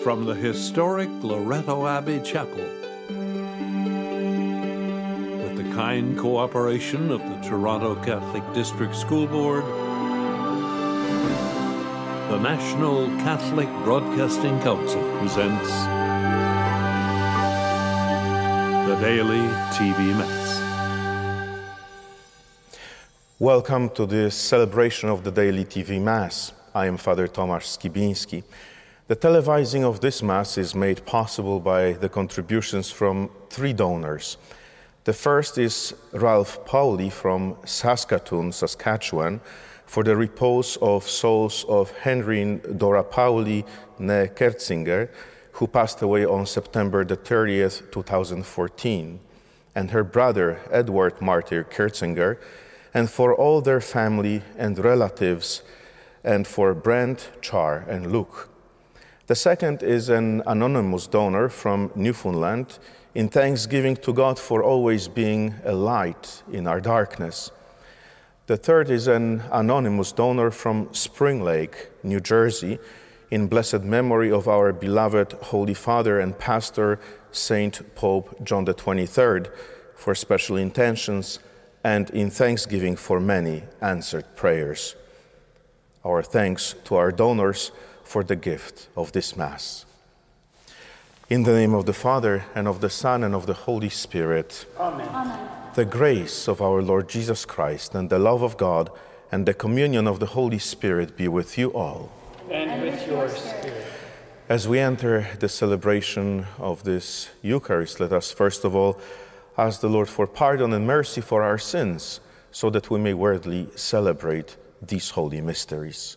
From the historic Loretto Abbey Chapel, with the kind cooperation of the Toronto Catholic District School Board, the National Catholic Broadcasting Council presents the Daily TV Mass. Welcome to this celebration of the Daily TV Mass. I am Father Tomasz Skibiński. The televising of this Mass is made possible by the contributions from three donors. The first is Ralph Pauli from Saskatoon, Saskatchewan, for the repose of souls of Henry Dora Pauli ne Kertzinger, who passed away on September the 30th, 2014, and her brother Edward Martyr Kertzinger, and for all their family and relatives, and for Brent, Char, and Luke. The second is an anonymous donor from Newfoundland in thanksgiving to God for always being a light in our darkness. The third is an anonymous donor from Spring Lake, New Jersey, in blessed memory of our beloved Holy Father and Pastor, Saint Pope John the 23rd, for special intentions and in thanksgiving for many answered prayers. Our thanks to our donors for the gift of this Mass. In the name of the Father, and of the Son, and of the Holy Spirit. Amen. Amen. The grace of our Lord Jesus Christ, and the love of God, and the communion of the Holy Spirit be with you all. And with your spirit. As we enter the celebration of this Eucharist, let us first of all ask the Lord for pardon and mercy for our sins, so that we may worthily celebrate these holy mysteries.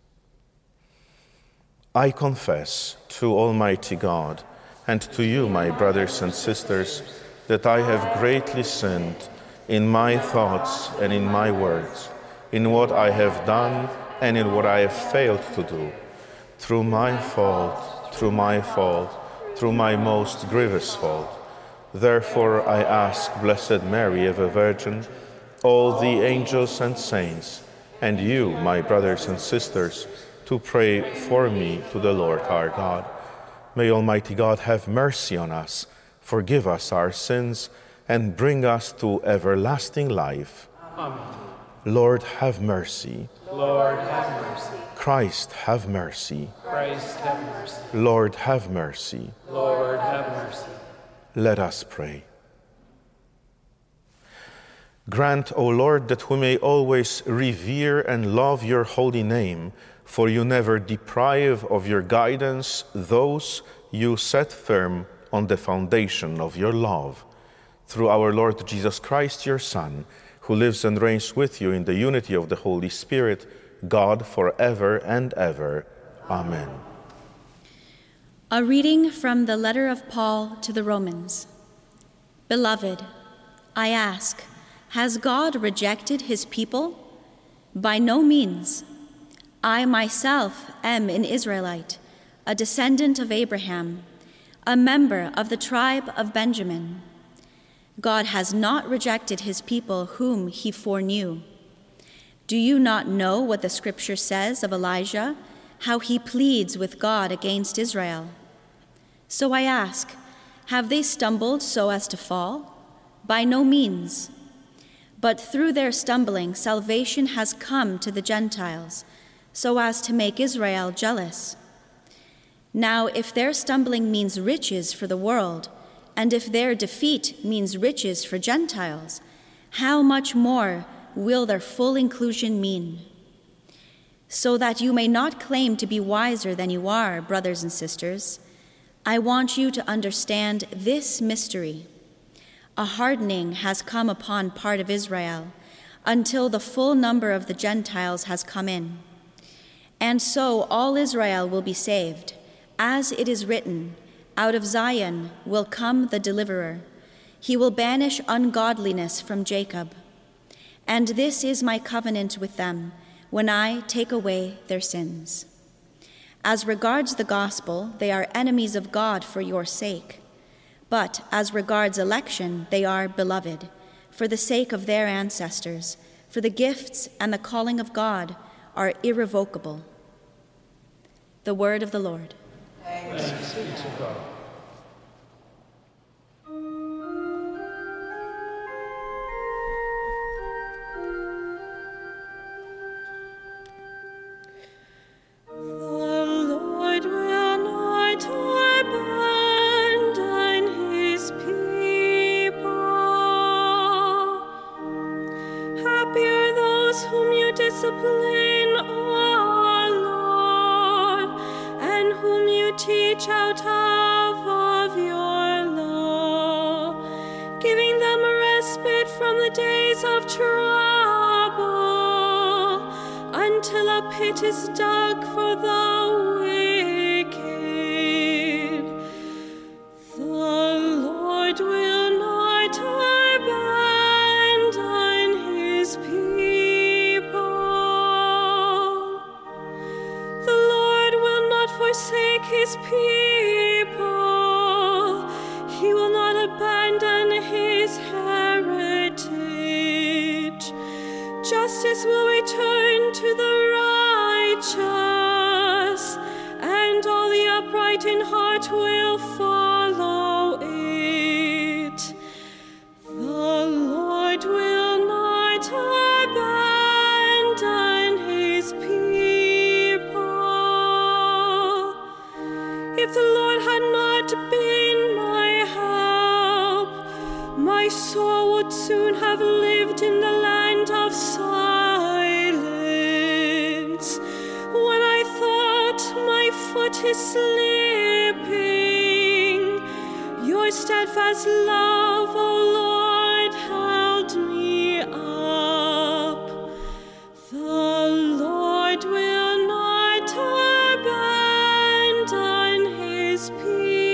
I confess to Almighty God and to you, my brothers and sisters, that I have greatly sinned in my thoughts and in my words, in what I have done and in what I have failed to do, through my fault, through my most grievous fault. Therefore I ask Blessed Mary, ever Virgin, all the angels and saints, and you, my brothers and sisters, to pray for me to the Lord our God. May Almighty God have mercy on us, forgive us our sins, and bring us to everlasting life. Amen. Lord, have mercy. Lord, have mercy. Christ, have mercy. Christ, have mercy. Lord, have mercy. Lord, have mercy. Let us pray. Grant, O Lord, that we may always revere and love your holy name, for you never deprive of your guidance those you set firm on the foundation of your love. Through our Lord Jesus Christ, your Son, who lives and reigns with you in the unity of the Holy Spirit, God, forever and ever. Amen. A reading from the letter of Paul to the Romans. Beloved, I ask, has God rejected his people? By no means. I myself am an Israelite, a descendant of Abraham, a member of the tribe of Benjamin. God has not rejected his people whom he foreknew. Do you not know what the scripture says of Elijah, how he pleads with God against Israel? So I ask, have they stumbled so as to fall? By no means. But through their stumbling, salvation has come to the Gentiles, so as to make Israel jealous. Now, if their stumbling means riches for the world, and if their defeat means riches for Gentiles, how much more will their full inclusion mean? So that you may not claim to be wiser than you are, brothers and sisters, I want you to understand this mystery. A hardening has come upon part of Israel until the full number of the Gentiles has come in. And so all Israel will be saved. As it is written, out of Zion will come the deliverer. He will banish ungodliness from Jacob. And this is my covenant with them when I take away their sins. As regards the gospel, they are enemies of God for your sake. But as regards election, they are beloved, for the sake of their ancestors, for the gifts and the calling of God are irrevocable. The word of the Lord. Thanks Thanks be to God. Discipline, O Lord, and whom you teach out of your law, giving them a respite from the days of trouble, until a pit is dug for the wicked. The Lord will not abandon his people. Forsake his people. He will not abandon his heritage. Justice will return to the righteous, and all the upright in heart will follow it. The Lord will not abandon his people. If the Lord had not been my help, my soul would soon have lived in the land of silence. When I thought my foot is slipping, your steadfast love, O Lord, held me up. The Lord will not abandon his people.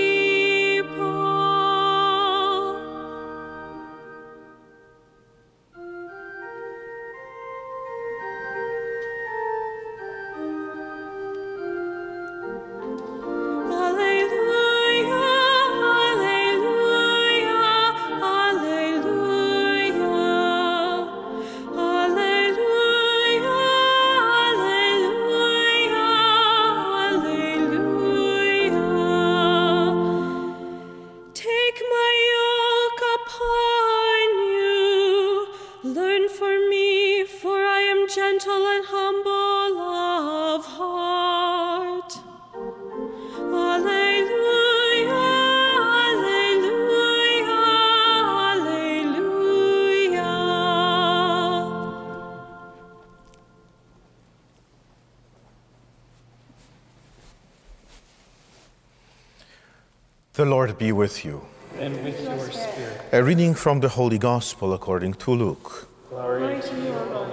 Gentle and humble of heart. Alleluia, alleluia, alleluia. The Lord be with you. And with your spirit. A reading from the Holy Gospel according to Luke. Glory to you, O Lord.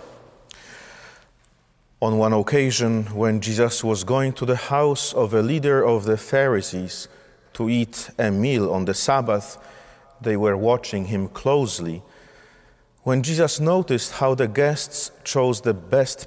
On one occasion, when Jesus was going to the house of a leader of the Pharisees to eat a meal on the Sabbath, they were watching him closely. When Jesus noticed how the guests chose the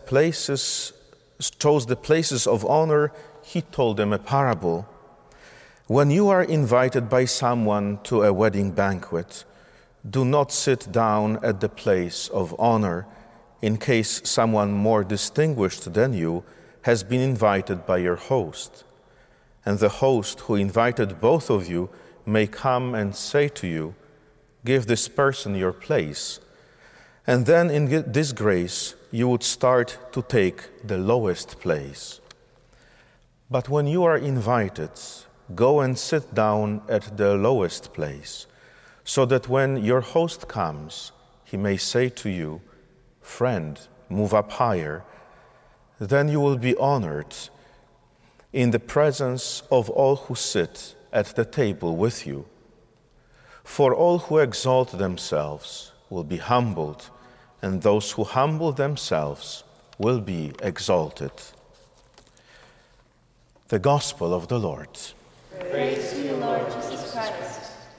places of honor, he told them a parable. When you are invited by someone to a wedding banquet, do not sit down at the place of honor, in case someone more distinguished than you has been invited by your host. And the host who invited both of you may come and say to you, "Give this person your place." And then in disgrace, you would start to take the lowest place. But when you are invited, go and sit down at the lowest place, so that when your host comes, he may say to you, "Friend, move up higher." Then you will be honored in the presence of all who sit at the table with you. For all who exalt themselves will be humbled, and those who humble themselves will be exalted. The Gospel of the Lord. Praise to you, Lord Jesus Christ.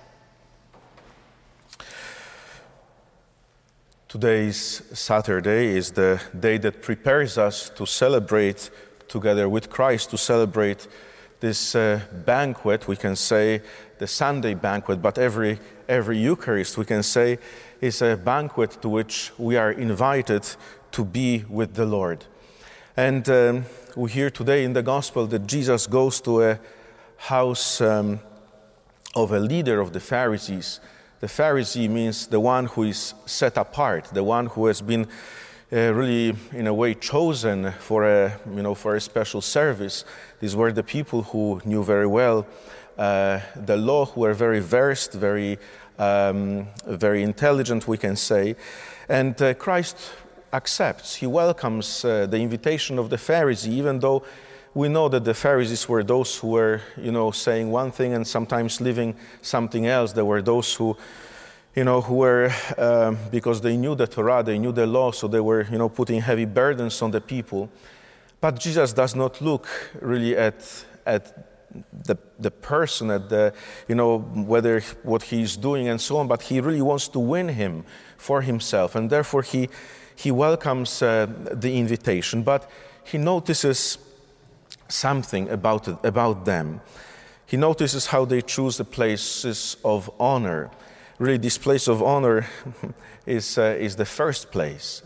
Today's Saturday is the day that prepares us to celebrate together with Christ, to celebrate this banquet, we can say the Sunday banquet, but every Eucharist, we can say, is a banquet to which we are invited to be with the Lord. And we hear today in the Gospel that Jesus goes to house of a leader of the Pharisees. The Pharisee means the one who is set apart, the one who has been really, in a way, chosen for a special service. These were the people who knew very well the law, who were very versed, very intelligent, we can say. And Christ accepts, he welcomes the invitation of the Pharisee, even though we know that the Pharisees were those who were, saying one thing and sometimes living something else. There were those who were, because they knew the Torah, they knew the law, so they were, putting heavy burdens on the people. But Jesus does not look really at the person, at whether what he's doing and so on, but he really wants to win him for himself. And therefore he welcomes the invitation, but he notices something about them. He notices how they choose the places of honor. Really, this place of honor is the first place.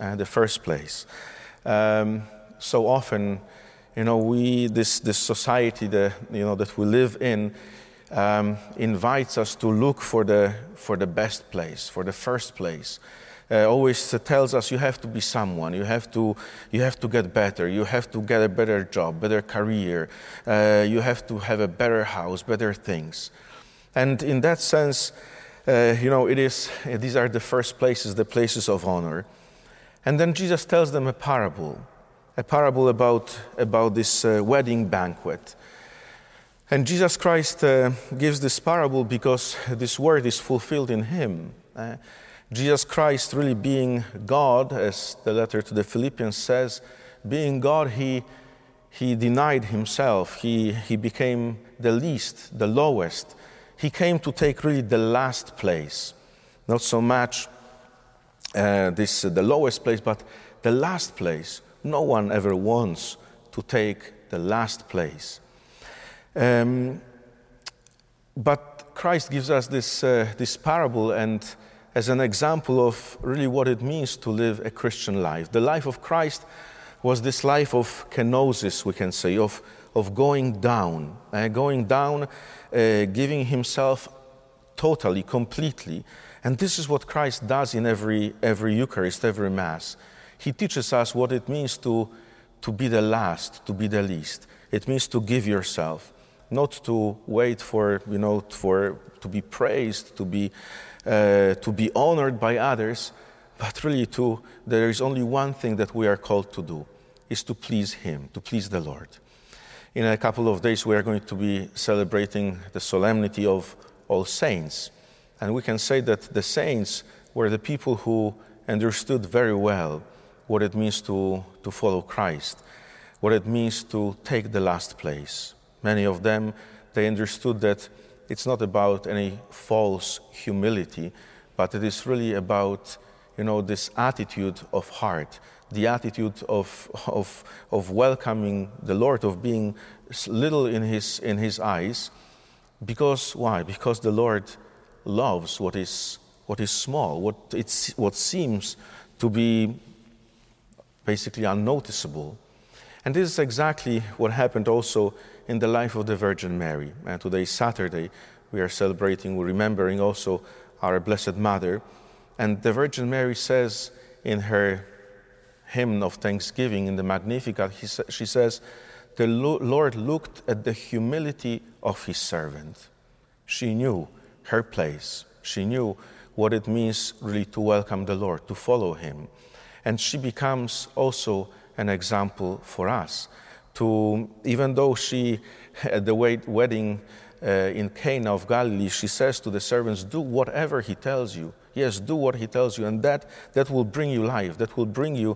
So often, this society that we live in invites us to look for the best place, for the first place. Always tells us you have to be someone, you have to get better, you have to get a better job, better career, you have to have a better house, better things. And in that sense, these are the first places, the places of honor. And then Jesus tells them a parable about this wedding banquet. And Jesus Christ gives this parable because this word is fulfilled in him. Jesus Christ really being God, as the letter to the Philippians says, being God, he denied himself. He became the least, the lowest. He came to take really the last place. Not so much the lowest place, but the last place. No one ever wants to take the last place. But Christ gives us this parable and as an example of really what it means to live a Christian life. The life of Christ was this life of kenosis, we can say, of going down, giving himself totally, completely. And this is what Christ does in every Eucharist, every Mass. He teaches us what it means to be the last, to be the least. It means to give yourself, not to wait for to be praised, to be honored by others, but really there is only one thing that we are called to do, is to please him, to please the Lord. In a couple of days we are going to be celebrating the solemnity of All Saints. And we can say that the saints were the people who understood very well what it means to follow Christ, what it means to take the last place. Many of them, they understood that it's not about any false humility, but it is really about, this attitude of heart, the attitude of welcoming the Lord, of being little in his eyes. Because why? Because the Lord loves what is small, what seems to be basically unnoticeable. And this is exactly what happened also in the life of the Virgin Mary. And today, Saturday, we are celebrating, we're remembering also our Blessed Mother. And the Virgin Mary says in her hymn of thanksgiving in the Magnificat, she says, "The Lord looked at the humility of his servant." She knew her place. She knew what it means really to welcome the Lord, to follow him. And she becomes also an example for us. Even though she, at the wedding in Cana of Galilee, she says to the servants, "Do whatever he tells you." Yes, do what he tells you, and that will bring you life. That will bring you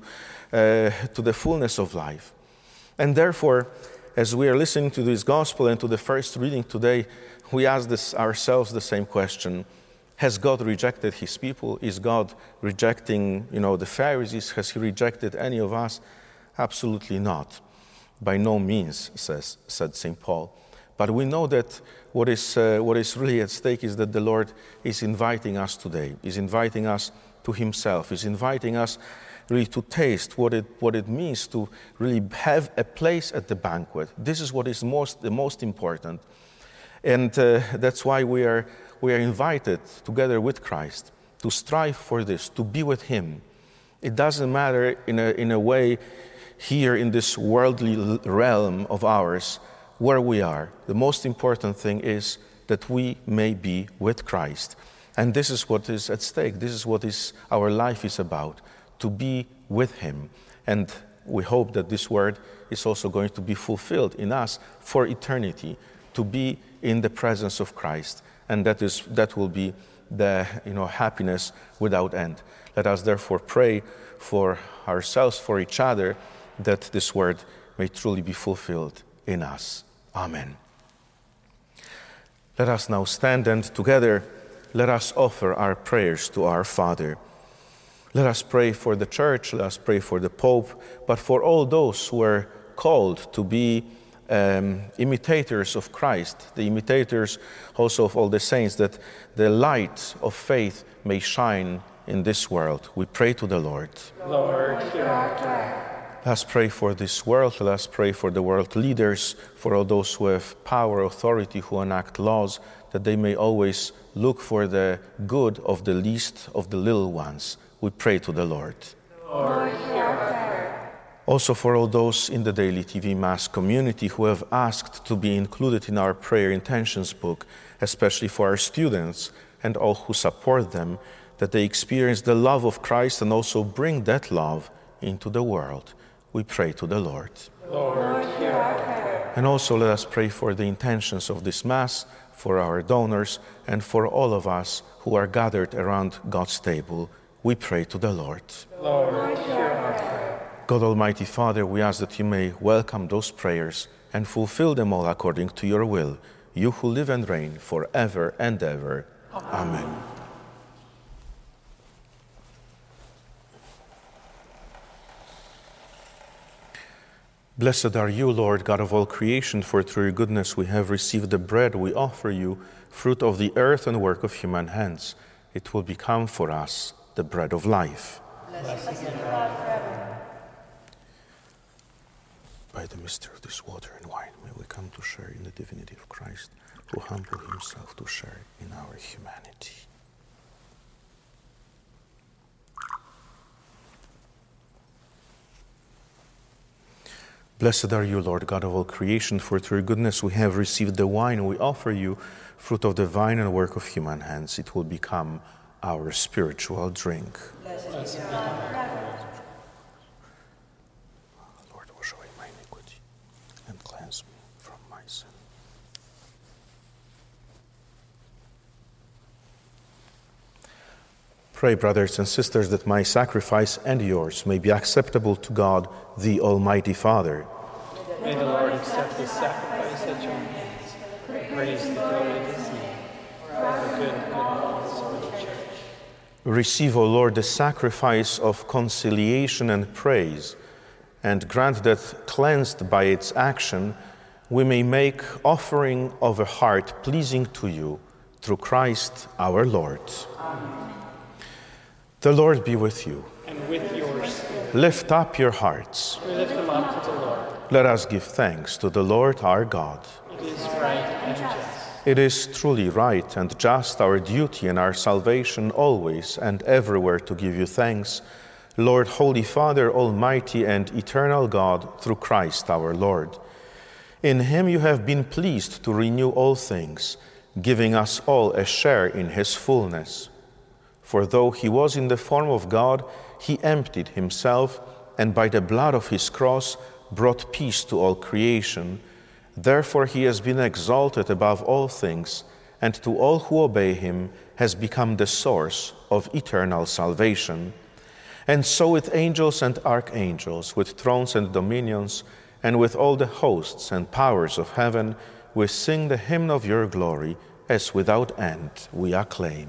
to the fullness of life. And therefore, as we are listening to this gospel and to the first reading today, we ask ourselves the same question. Has God rejected his people? Is God rejecting, the Pharisees? Has he rejected any of us? Absolutely not. By no means, said St. Paul. But we know that what is really at stake is that the Lord is inviting us today, is inviting us to himself, is inviting us really to taste what it means to really have a place at the banquet. This is what is the most important. And that's why we are invited, together with Christ, to strive for this, to be with Him. It doesn't matter in a way here in this worldly realm of ours where we are. The most important thing is that we may be with Christ. And this is what is at stake. This is what our life is about, to be with Him. And we hope that this word is also going to be fulfilled in us for eternity, to be in the presence of Christ. And that will be the happiness without end. Let us therefore pray for ourselves, for each other, that this word may truly be fulfilled in us. Amen. Let us now stand, and together let us offer our prayers to our Father. Let us pray for the Church, let us pray for the Pope, but for all those who are called to be imitators of Christ, the imitators also of all the saints, that the light of faith may shine in this world. We pray to the Lord. Lord, hear our prayer. Let us pray for this world. Let us pray for the world leaders, for all those who have power, authority, who enact laws, that they may always look for the good of the least of the little ones. We pray to the Lord. Lord, hear our prayer. Also for all those in the Daily TV Mass community who have asked to be included in our prayer intentions book, especially for our students and all who support them, that they experience the love of Christ and also bring that love into the world. We pray to the Lord. Lord, hear our prayer. And also let us pray for the intentions of this Mass, for our donors, and for all of us who are gathered around God's table. We pray to the Lord. Lord, hear our prayer. God Almighty Father, we ask that you may welcome those prayers and fulfill them all according to your will, you who live and reign forever and ever. Amen. Blessed are you, Lord, God of all creation, for through your goodness we have received the bread we offer you, fruit of the earth and work of human hands. It will become for us the bread of life. Blessed be God forever. By the mystery of this water and wine, may we come to share in the divinity of Christ, who humbled himself to share in our humanity. Blessed are you, Lord, God of all creation, for through your goodness we have received the wine we offer you, fruit of the vine and work of human hands. It will become our spiritual drink. Blessed be God forever. Lord, wash away my iniquity and cleanse me from my sin. Pray, brothers and sisters, that my sacrifice and yours may be acceptable to God, the Almighty Father. May the Lord accept this sacrifice at your hands. Praise the glory of his name. For the good and goodness of the Church. Receive, O Lord, the sacrifice of conciliation and praise, and grant that, cleansed by its action, we may make offering of a heart pleasing to you, through Christ our Lord. Amen. The Lord be with you. And with your spirit. Lift up your hearts. We lift them up to the Lord. Let us give thanks to the Lord our God. It is right and just. It is truly right and just, our duty and our salvation, always and everywhere to give you thanks, Lord, Holy Father, Almighty and eternal God, through Christ our Lord. In him you have been pleased to renew all things, giving us all a share in his fullness. For though he was in the form of God, he emptied himself, and by the blood of his cross brought peace to all creation. Therefore he has been exalted above all things, and to all who obey him has become the source of eternal salvation. And so with angels and archangels, with thrones and dominions, and with all the hosts and powers of heaven, we sing the hymn of your glory, as without end we acclaim.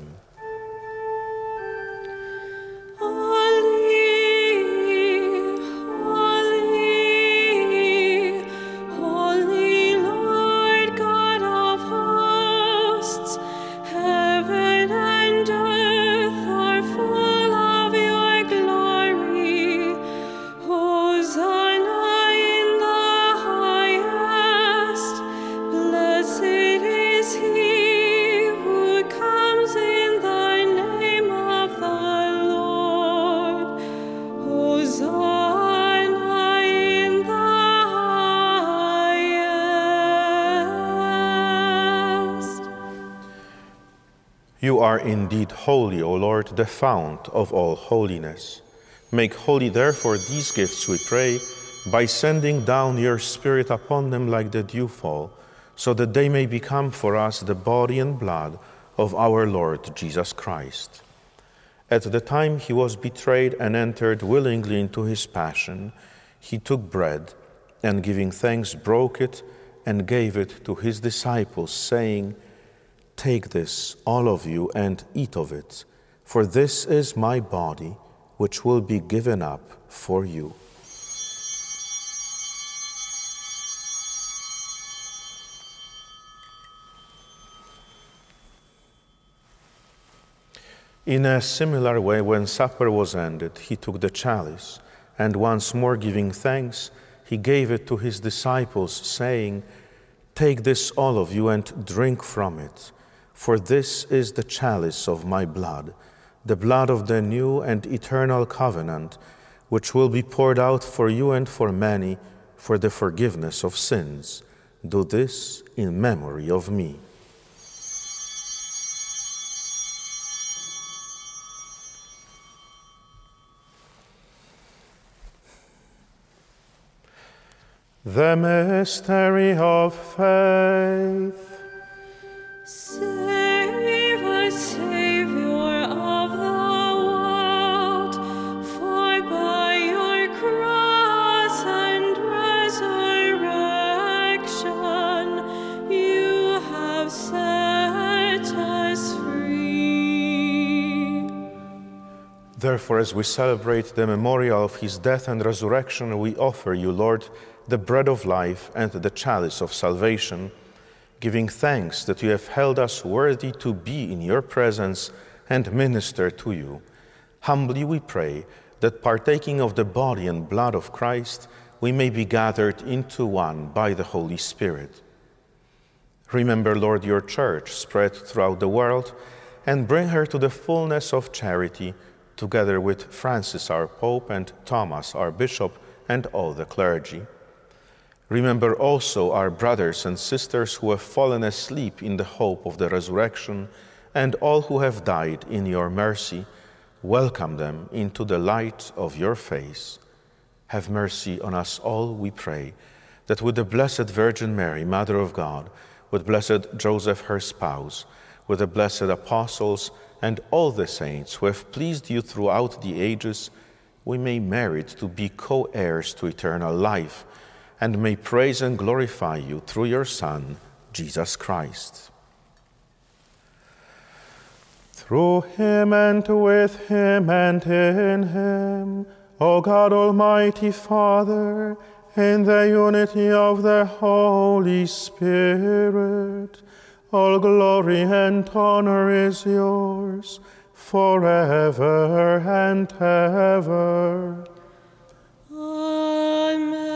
Blessed is You are indeed holy, O Lord, the fount of all holiness. Make holy, therefore, these gifts, we pray, by sending down your Spirit upon them like the dewfall, so that they may become for us the body and blood of our Lord Jesus Christ. At the time he was betrayed and entered willingly into his passion, he took bread and, giving thanks, broke it and gave it to his disciples, saying, "Take this, all of you, and eat of it, for this is my body, which will be given up for you." In a similar way, when supper was ended, he took the chalice, and once more giving thanks, he gave it to his disciples, saying, "Take this, all of you, and drink from it, for this is the chalice of my blood, the blood of the new and eternal covenant, which will be poured out for you and for many for the forgiveness of sins. Do this in memory of me." The mystery of faith. Save us, Savior of the world, for by your cross and resurrection you have set us free. Therefore, as we celebrate the memorial of his death and resurrection, we offer you, Lord, the bread of life and the chalice of salvation, giving thanks that you have held us worthy to be in your presence and minister to you. Humbly we pray that, partaking of the body and blood of Christ, we may be gathered into one by the Holy Spirit. Remember, Lord, your church spread throughout the world, and bring her to the fullness of charity, together with Francis our Pope and Thomas our Bishop and all the clergy. Remember also our brothers and sisters who have fallen asleep in the hope of the resurrection, and all who have died in your mercy. Welcome them into the light of your face. Have mercy on us all, we pray, that with the Blessed Virgin Mary, Mother of God, with blessed Joseph, her spouse, with the blessed apostles and all the saints who have pleased you throughout the ages, we may merit to be co-heirs to eternal life, and may praise and glorify you through your Son, Jesus Christ. Through him and with him and in him, O God, Almighty Father, in the unity of the Holy Spirit, all glory and honor is yours forever and ever. Amen.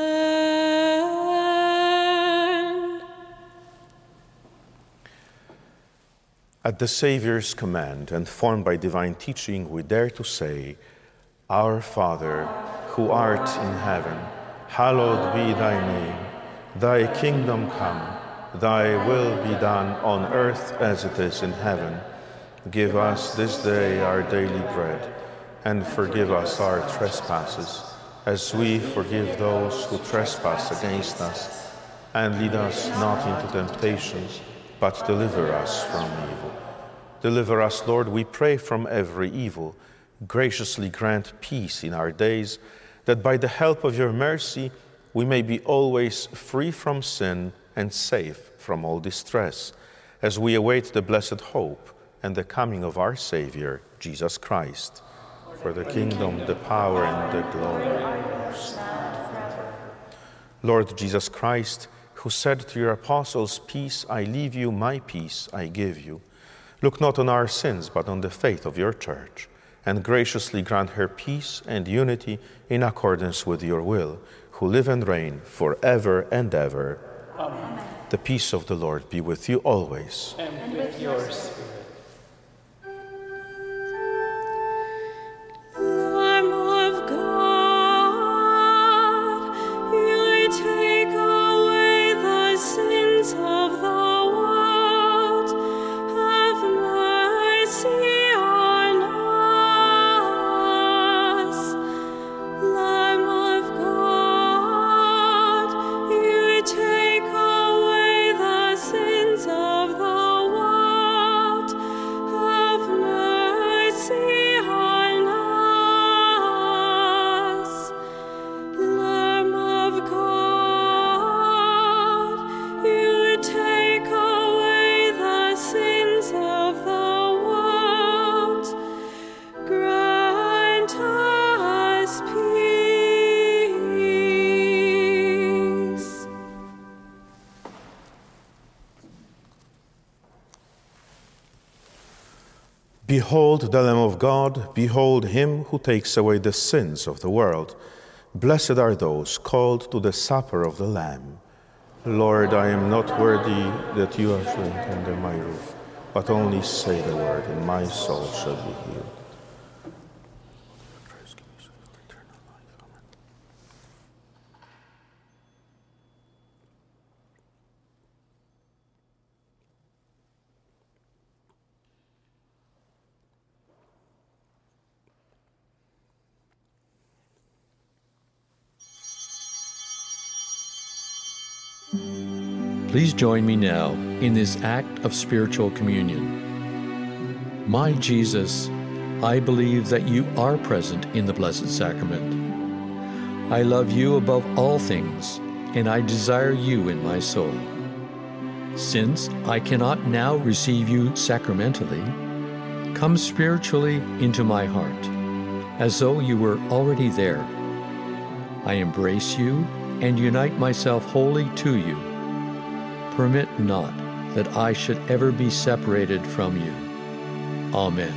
At the Savior's command and formed by divine teaching, we dare to say, Our Father, who art in heaven, hallowed be thy name. Thy kingdom come, thy will be done on earth as it is in heaven. Give us this day our daily bread, and forgive us our trespasses, as we forgive those who trespass against us. And lead us not into temptation, but deliver us from evil. Deliver us, Lord, we pray, from every evil. Graciously grant peace in our days, that by the help of your mercy we may be always free from sin and safe from all distress, as we await the blessed hope and the coming of our Savior, Jesus Christ. For the kingdom, the power, and the glory. Lord Jesus Christ, who said to your apostles, Peace I leave you, my peace I give you, look not on our sins, but on the faith of your church, and graciously grant her peace and unity in accordance with your will, who live and reign forever and ever. Amen. The peace of the Lord be with you always. And with your spirit. Lamb of God, you take away the sins of the world. Have mercy Behold the Lamb of God, behold him who takes away the sins of the world. Blessed are those called to the supper of the Lamb. Lord, I am not worthy that you are under my roof, but only say the word, and my soul shall be healed. Please join me now in this act of spiritual communion. My Jesus, I believe that you are present in the Blessed Sacrament. I love you above all things, and I desire you in my soul. Since I cannot now receive you sacramentally, come spiritually into my heart, as though you were already there. I embrace you and unite myself wholly to you. Permit not that I should ever be separated from you. Amen.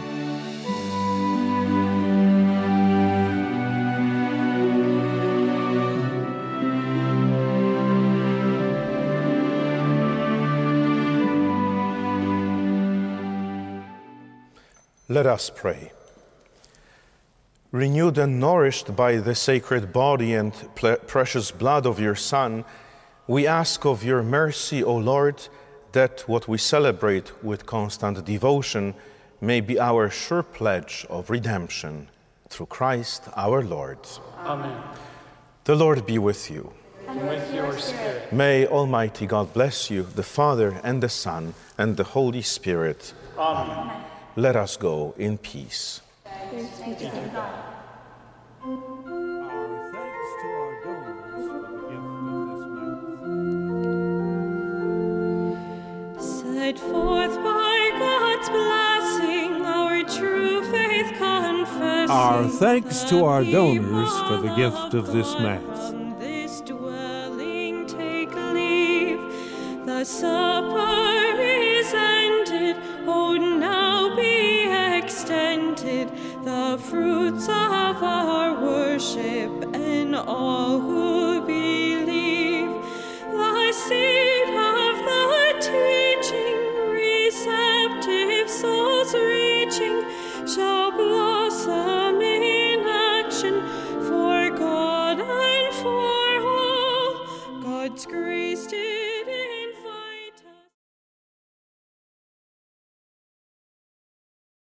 Let us pray. Renewed and nourished by the sacred body and precious blood of your Son, we ask of your mercy, O Lord, that what we celebrate with constant devotion may be our sure pledge of redemption. Through Christ our Lord. Amen. The Lord be with you. And with your spirit. May Almighty God bless you, the Father and the Son and the Holy Spirit. Amen. Let us go in peace. Our thanks to our donors for the gift of this Mass. Set forth by God's blessing, our true faith confessing. Our thanks to our donors for the gift of this Mass. From this dwelling take leave. The supper is ended. Oh, now be extended the fruits of our worship, and all who